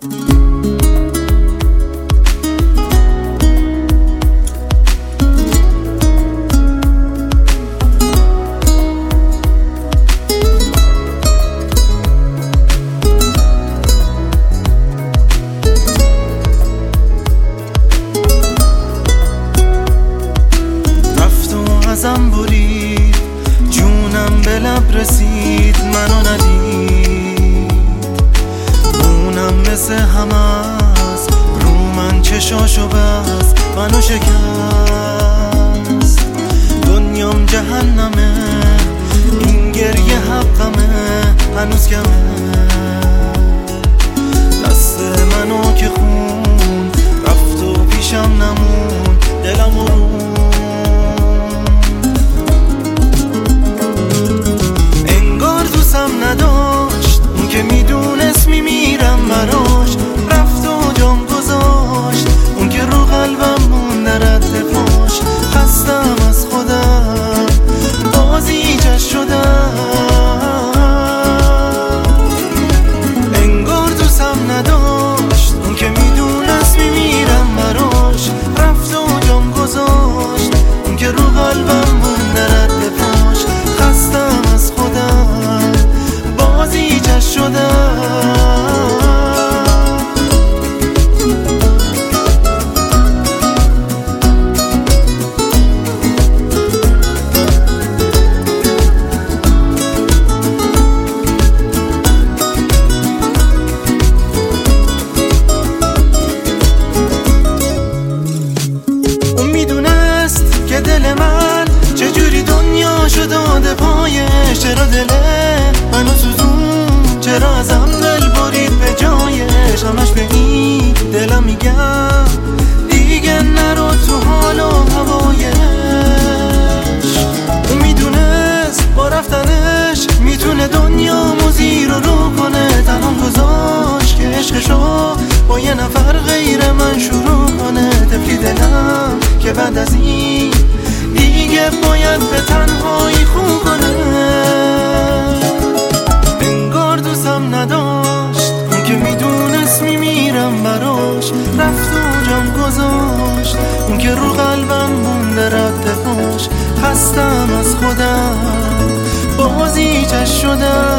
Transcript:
ازم برید، جونم به لب رسید، منو ندید. اونم مثل همه است، رو من چشاشو بست، منو شکست. دنیام جهنمه، این گریه حقمه، هنوز کمه. دست منو که خون رفت و پیشم نمون، دلم رو نداشت. اون که میدونست میمیرم براش، رفت و جام گذاشت. اون که رو قلبم مونده رد پاش، خستم از خودم، بازیچش شدم. انگار دوستم نداشت. اون که میدونست میمیرم براش، رفت و جام گذاشت. اون که رو قلبم مونده رد پاش، خستم از خودم، بازیچش شدم. اون میدونست که دل من چجوری دنیاشو داده پایش. چرا دل منو سوزون، چرا ازم دل برید به جایش. همش به این دلم میگم دیگه نرو تو حال و هوایش. اون میدونست با رفتنش میتونه دنیامو زیر و رو کنه. تنم گذاشت که عشقشو با یه نفر غیر من شروع کنه. طفلی دلم که بعد از این دیگه باید به تنهایی خون کنه. انگار دوستم نداشت. اون که میدونست میمیرم براش، رفت و جام گذاشت. اون که رو قلبم مونده رد پاش، خستم از خودم، بازیچش شدم.